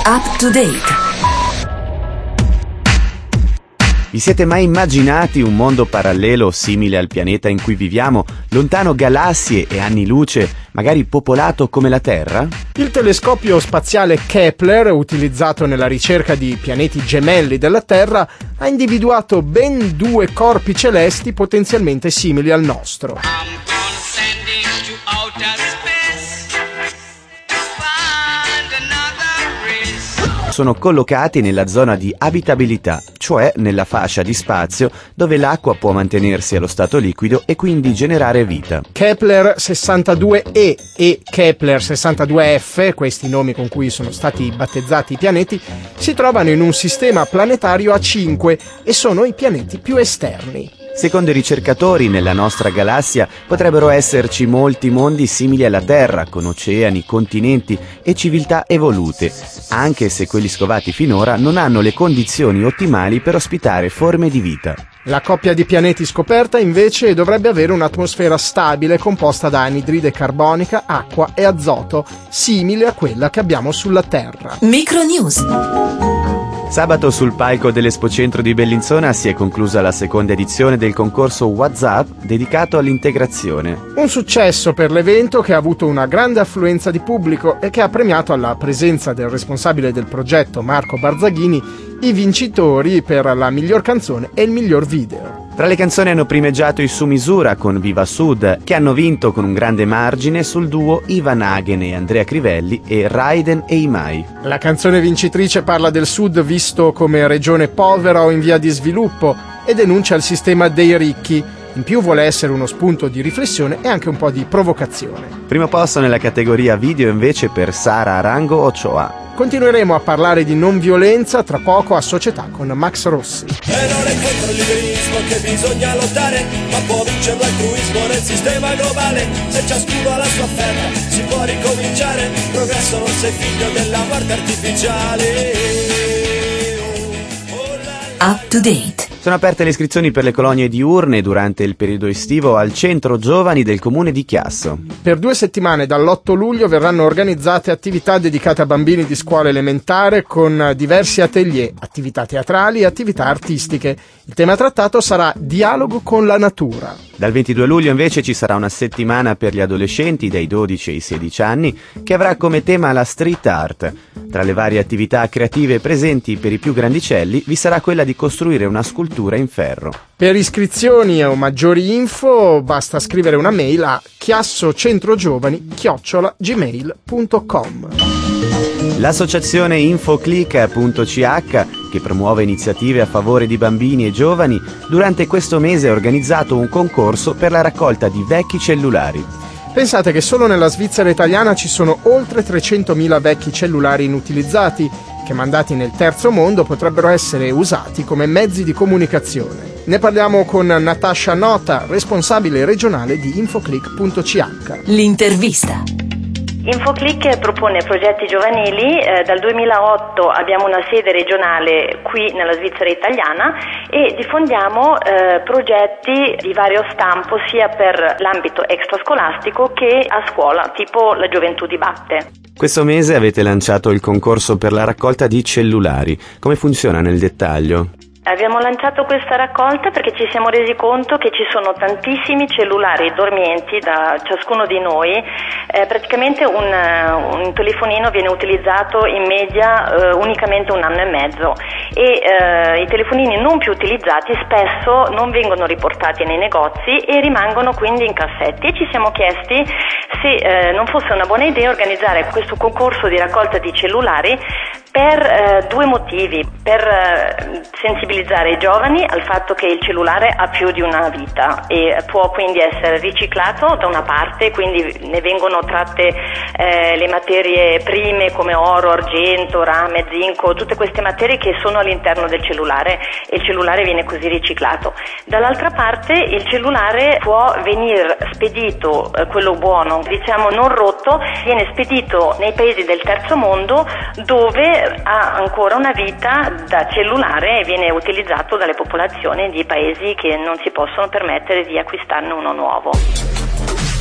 Up to Date. Vi siete mai immaginati un mondo parallelo simile al pianeta in cui viviamo, lontano galassie e anni luce, magari popolato come la Terra? Il telescopio spaziale Kepler, utilizzato nella ricerca di pianeti gemelli della Terra, ha individuato ben 2 corpi celesti potenzialmente simili al nostro. Sono collocati nella zona di abitabilità, cioè nella fascia di spazio dove l'acqua può mantenersi allo stato liquido e quindi generare vita. Kepler 62e e Kepler 62f, questi nomi con cui sono stati battezzati i pianeti, si trovano in un sistema planetario a 5 e sono i pianeti più esterni. Secondo i ricercatori, nella nostra galassia potrebbero esserci molti mondi simili alla Terra, con oceani, continenti e civiltà evolute, anche se quelli scovati finora non hanno le condizioni ottimali per ospitare forme di vita. La coppia di pianeti scoperta invece dovrebbe avere un'atmosfera stabile composta da anidride carbonica, acqua e azoto, simile a quella che abbiamo sulla Terra. Micronews. Sabato sul palco dell'Expocentro di Bellinzona si è conclusa la seconda edizione del concorso WhatsApp dedicato all'integrazione. Un successo per l'evento che ha avuto una grande affluenza di pubblico e che ha premiato, alla presenza del responsabile del progetto Marco Barzaghini, i vincitori per la miglior canzone e il miglior video. Tra le canzoni hanno primeggiato i Su Misura con Viva Sud, che hanno vinto con un grande margine sul duo Ivan Hagen e Andrea Crivelli e Raiden e Imai. La canzone vincitrice parla del Sud visto come regione povera o in via di sviluppo e denuncia il sistema dei ricchi. In più vuole essere uno spunto di riflessione e anche un po' di provocazione. Primo posto nella categoria video invece per Sara Arango Ochoa. Continueremo a parlare di non violenza tra poco a Società con Max Rossi. E non è contro il liberismo che bisogna lottare, ma può vincere l'altruismo nel sistema globale. Se ciascuno ha la sua ferra si può ricominciare, progresso non sei figlio della morte artificiale. Up to Date. Sono aperte le iscrizioni per le colonie diurne durante il periodo estivo al Centro Giovani del Comune di Chiasso. Per 2 settimane dall'8 luglio verranno organizzate attività dedicate a bambini di scuola elementare con diversi atelier, attività teatrali e attività artistiche. Il tema trattato sarà dialogo con la natura. Dal 22 luglio invece ci sarà una settimana per gli adolescenti dai 12 ai 16 anni che avrà come tema la street art. Tra le varie attività creative presenti per i più grandicelli vi sarà quella di costruire una scultura in ferro. Per iscrizioni o maggiori info basta scrivere una mail a chiassocentrogiovani@gmail.com. L'associazione Infoclick.ch, che promuove iniziative a favore di bambini e giovani, durante questo mese ha organizzato un concorso per la raccolta di vecchi cellulari. Pensate che solo nella Svizzera italiana ci sono oltre 300.000 vecchi cellulari inutilizzati che, mandati nel terzo mondo, potrebbero essere usati come mezzi di comunicazione. Ne parliamo con Natasha Nota, responsabile regionale di Infoclick.ch. L'intervista. Infoclick propone progetti giovanili, dal 2008 abbiamo una sede regionale qui nella Svizzera italiana e diffondiamo progetti di vario stampo sia per l'ambito extrascolastico che a scuola, tipo La Gioventù dibatte. Questo mese avete lanciato il concorso per la raccolta di cellulari. Come funziona nel dettaglio? Abbiamo lanciato questa raccolta perché ci siamo resi conto che ci sono tantissimi cellulari dormienti da ciascuno di noi. Praticamente un telefonino viene utilizzato in media unicamente 1 anno e mezzo e i telefonini non più utilizzati spesso non vengono riportati nei negozi e rimangono quindi in cassetti. E ci siamo chiesti se non fosse una buona idea organizzare questo concorso di raccolta di cellulari per 2 motivi: per sensibilizzare i giovani al fatto che il cellulare ha più di una vita e può quindi essere riciclato da una parte, quindi ne vengono tratte le materie prime come oro, argento, rame, zinco, tutte queste materie che sono all'interno del cellulare e il cellulare viene così riciclato. Dall'altra parte il cellulare può venire spedito, quello buono, diciamo non rotto, viene spedito nei paesi del terzo mondo dove ha ancora una vita da cellulare e viene utilizzato dalle popolazioni di paesi che non si possono permettere di acquistarne uno nuovo.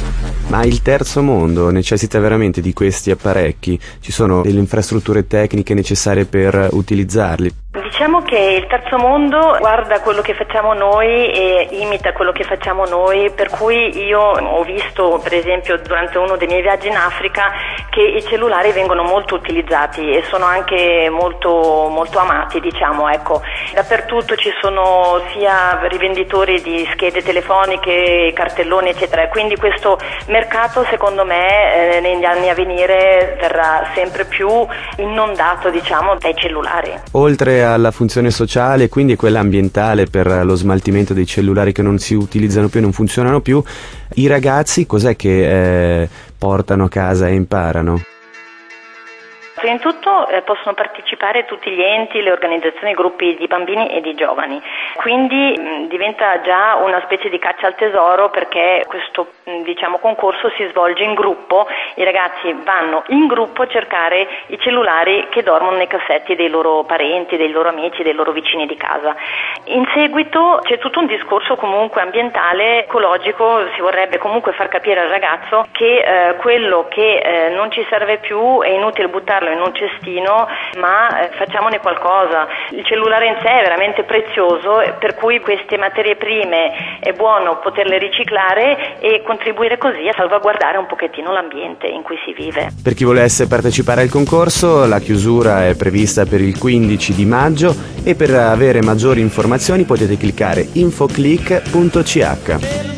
Ma il terzo mondo necessita veramente di questi apparecchi? Ci sono delle infrastrutture tecniche necessarie per utilizzarli? Diciamo che il terzo mondo guarda quello che facciamo noi e imita quello che facciamo noi, per cui io ho visto, per esempio, durante uno dei miei viaggi in Africa, che i cellulari vengono molto utilizzati e sono anche molto, molto amati, diciamo, ecco. Dappertutto ci sono sia rivenditori di schede telefoniche, cartelloni, eccetera, quindi questo mercato, secondo me, negli anni a venire verrà sempre più inondato, diciamo, dai cellulari. Oltre alla funzione sociale, quindi quella ambientale per lo smaltimento dei cellulari che non si utilizzano più e non funzionano più, i ragazzi cos'è che portano a casa e imparano? Prima di tutto possono partecipare tutti gli enti, le organizzazioni, i gruppi di bambini e di giovani, quindi diventa già una specie di caccia al tesoro, perché questo concorso si svolge in gruppo, i ragazzi vanno in gruppo a cercare i cellulari che dormono nei cassetti dei loro parenti, dei loro amici, dei loro vicini di casa. In seguito c'è tutto un discorso comunque ambientale, ecologico, si vorrebbe comunque far capire al ragazzo che quello che non ci serve più è inutile buttarlo in un cestino, ma facciamone qualcosa. Il cellulare in sé è veramente prezioso, per cui queste materie prime è buono poterle riciclare e contribuire così a salvaguardare un pochettino l'ambiente in cui si vive. Per chi volesse partecipare al concorso, la chiusura è prevista per il 15 di maggio e per avere maggiori informazioni potete cliccare infoclick.ch.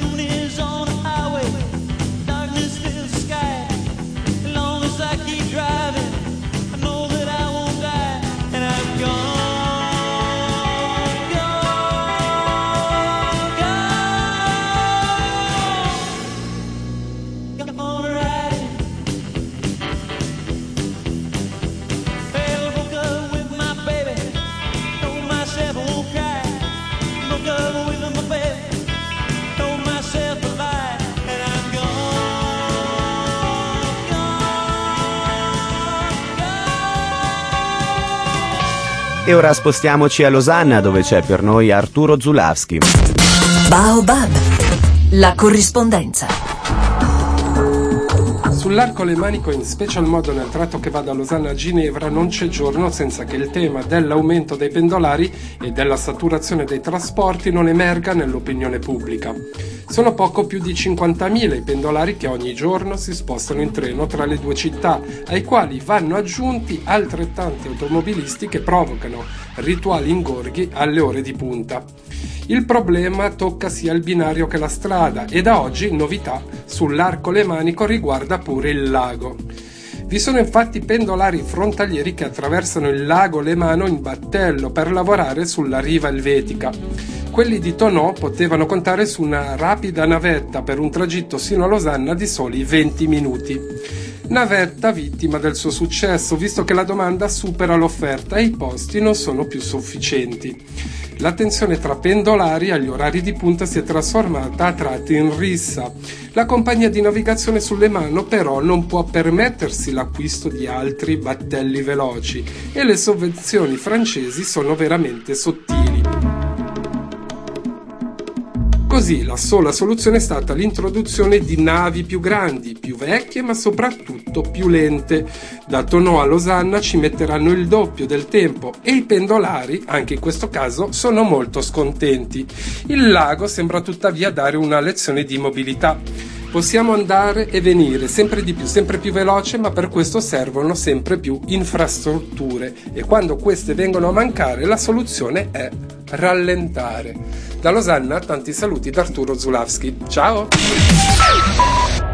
E ora spostiamoci a Losanna, dove c'è per noi Arturo Zulavski. Baobab, la corrispondenza. Sull'Arco Lemanico, in special modo nel tratto che va da Losanna a Ginevra, non c'è giorno senza che il tema dell'aumento dei pendolari e della saturazione dei trasporti non emerga nell'opinione pubblica. Sono poco più di 50.000 i pendolari che ogni giorno si spostano in treno tra le due città, ai quali vanno aggiunti altrettanti automobilisti che provocano rituali ingorghi alle ore di punta. Il problema tocca sia il binario che la strada e da oggi, novità, sull'Arco Lemanico riguarda pure il lago. Vi sono infatti pendolari frontalieri che attraversano il lago Lemano in battello per lavorare sulla riva elvetica. Quelli di Tonò potevano contare su una rapida navetta per un tragitto sino a Losanna di soli 20 minuti. Navetta vittima del suo successo, visto che la domanda supera l'offerta e i posti non sono più sufficienti. La tensione tra pendolari agli orari di punta si è trasformata a tratti in rissa. La compagnia di navigazione sul Lemano però non può permettersi l'acquisto di altri battelli veloci e le sovvenzioni francesi sono veramente sottili. Così la sola soluzione è stata l'introduzione di navi più grandi, più vecchie ma soprattutto più lente. Da Tonò a Losanna ci metteranno il doppio del tempo e i pendolari, anche in questo caso, sono molto scontenti. Il lago sembra tuttavia dare una lezione di mobilità. Possiamo andare e venire sempre di più, sempre più veloce, ma per questo servono sempre più infrastrutture e quando queste vengono a mancare la soluzione è rallentare. Da Losanna tanti saluti da Arturo Zulavski. Ciao!